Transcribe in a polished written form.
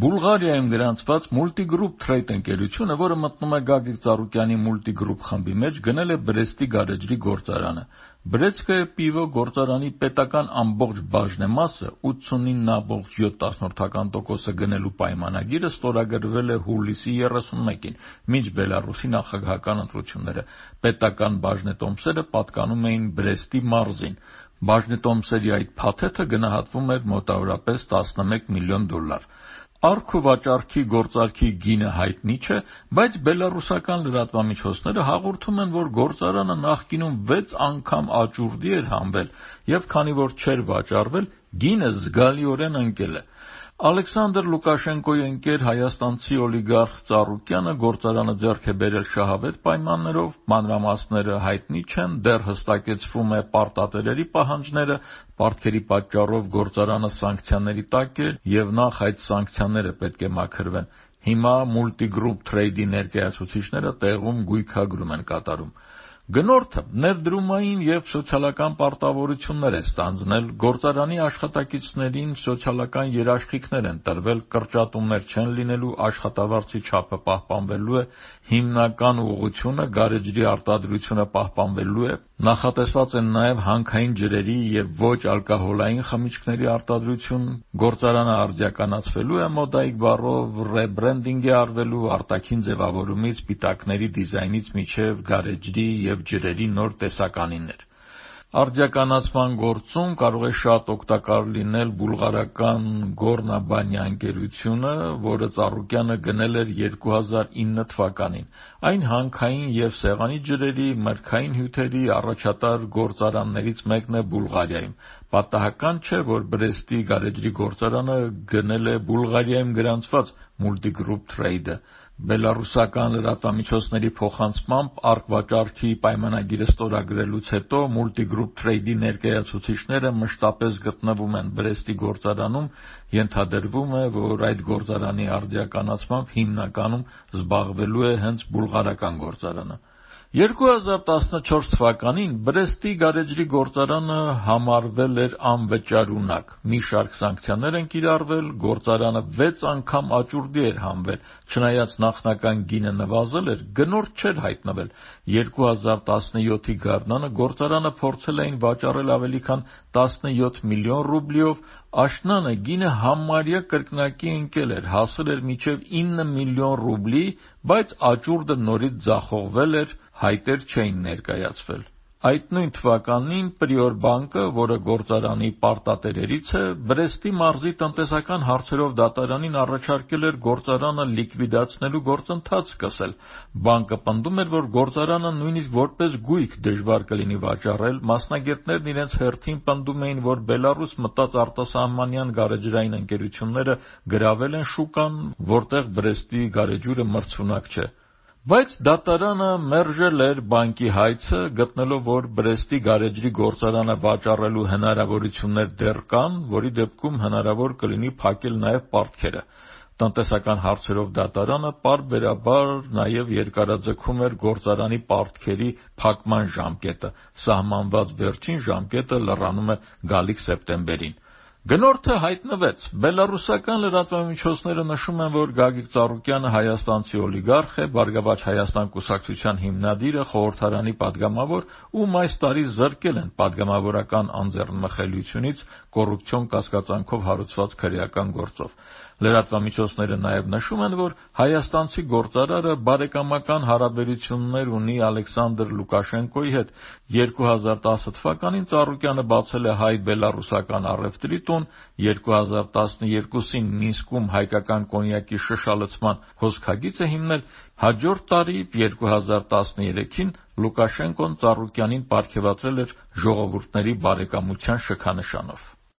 Բուլղարիայում գրանցված Multigroup Trade ընկերությունը, որը մտնում է Գագիկ Ծառուկյանի Multigroup խմբի մեջ, գնել է Բրեստի գարեջրի գործարանը։ Բրեցկայե պիվո գործարանի պետական ամբողջ բաժնեմասը 89.7% գնելու պայմանագիրը ստորագրվել է հուլիսի 31-ին, մինչ Բելարուսի նախագահական ընտրությունները։ Պետական բաժնետոմսերը պատկանում էին Բրեստի մարզին։ Բաժնետոմսերի այդ փաթեթը գնահատվում էր մոտավորապես $11 միլիոն։ Արք ու վաճառքի գործարքի գինը հայտնի չէ, բայց բելարուսական լրատվամիջոցները հաղորդում են, որ գործարանը նախկինում 6 անգամ աճուրդի էր հանվել, եւ քանի որ չէր վաճառվել, գինը զգալիորեն ընկել է։ Ալեքսանդր Լուկաշենկոյի ընկեր հայաստանցի օլիգարխ Ծառուկյանը գործարանը ձեռք է բերել շահավետ պայմաններով, մանրամասները հայտնի չեն, դեռ հստակեցվում է պարտատերերի պահանջները, պարտքերի պատճառով գործարանը սանկցիաների տակ է եւ նախ այդ սանկցիաները պետք է մաքրվեն։ Հիմա Multigroup Trade-ի ներկայացուցիչները տեղում գույքագրում են կատարում։ Գնորդը ներդրումային եւ սոցիալական պարտավորություններ է ստանձնել, գործարանի աշխատակիցներին սոցիալական երաշխիքներ են տրվել, կրճատումներ չեն լինելու, աշխատավարձի չափը պահպանվելու է, հիմնական ուղղությունը գարեջրի արտադրությունը պահպանվելու է, նախատեսված են նաեւ հանքային ջրերի եւ ոչ ալկոհոլային խմիչքների արտադրություն, գործարանը արդիականացվելու է մոդայիկ բառով, ռեբրենդինգ է արվելու, արտաքին ձևավորումից, պիտակների դիզայնից մինչեւ գարեջրի եւ ջրերի նոր տեսականիներ։ Արդիականացման գործում կարող է շատ օգտակար լինել բուլղարական Գորնաբանյա ընկերությունը, որը Ծառուկյանը գնել էր 2009 թվականին։ Այն հանքային եւ սեղանի ջրերի, մրգային հյութերի առաջատար գործարաններից մեկն է Բուլղարիայում։ Պատահական չէ, որ Բրեստի գարեջրի գործարանը գնել է Բուլղարիայում գրանցված Multigroup Trade-ը։ Բելարուսական լրատվամիջոցների փոխանցմամբ արկվաճառքի պայմանագիրը ստորագրելուց հետո Multigroup Trade-ի ներկայացուցիչները մշտապես գտնվում են Բրեստի գործարանում, ենթադրվում է, որ այդ գործարանի արդիականացմամբ հիմնականում զբաղվելու է հենց բուլղարական գործարանը։ 2014 թվականին Բրեստի գարեջրի գործարանը համարվել էր անվճարունակ, մի շարք սանկցիաներ են կիրառվել, գործարանը 6 անգամ աճուրդի էր հանվել, չնայած նախնական գինը նվազել էր, գնորդ չէր հայտնվել։ 2017-ի գարնանը գործարանը փորձել էին վաճառել ավելի քան 17 միլիոն ռուբլիով, աշնանը գինը համարյա կրկնակի ընկել էր, հասել էր մինչև 9 միլիոն ռուբլի, բայց աճուրդը նորից ձախողվել էր, հայտեր չէին ներկայացվել։ Այդ նույն թվականին Prior բանկը, որը գործարանի պարտատերերից է, Բրեստի մարզի տնտեսական հարցերով դատարանին առաջարկել էր գործարանը լիկվիդացնելու գործընթաց սկսել։ Բանկը պնդում էր, որ գործարանը նույնիսկ որպես գույք դժվար կլինի վաճառել, մասնագետներն իրենց հերթին պնդում էին, որ Բելարուս մտած արտասահմանյան գարեջրային ընկերությունները գրավել են շուկան, որտեղ Բրեստի գարեջուրը մրցունակ չէ։ Բայց դատարանը մերժել էր բանկի հայցը, գտնելով, որ Բրեստի գարեջրի գործարանը վաճառելու հնարավորություններ դեռ կան, որի դեպքում հնարավոր կլինի փակել նաև պարտքերը։ Տնտեսական հարցերով դատարանը պարբերաբար նաև երկարաձգում էր գործարանի պարտքերի փակման ժամկետը, սահմանված վերջին ժամկետը լրանում է գալիք սեպտեմբերին։ Գնորդը հայտնվեց։ Բելարուսական լրատվամիջոցները նշում են, որ Գագիկ Ծառուկյանը հայաստանցի օլիգարխ է, Բարգավաճ Հայաստան կուսակցության հիմնադիրը, խորհրդարանի падգամավոր, ում այս տարի զրկել են падգամավորական անձեռնմխելիությունից կոռուպցիոն կասկածանքով հարուցված քրեական գործով։ Լրատվամիջոցները նաև նշում են, որ հայաստանցի գործարարը բարեկամական հարաբերություններ ունի Ալեքսանդր Լուկաշենկոյի հետ։ 2010 թվականին Ծառուկյանը բացել է հայ-բելարուսական առևտրի տուն, 2012-ին Մինսկում հայկական կոնյակի շշալցման հոսքագիծ է հիմնել, հաջորդ տարի 2013-ին Լուկաշենկոն Ծառուկյանին պարգևատրել էր ժողովուրդների բարեկամության շքանշանով։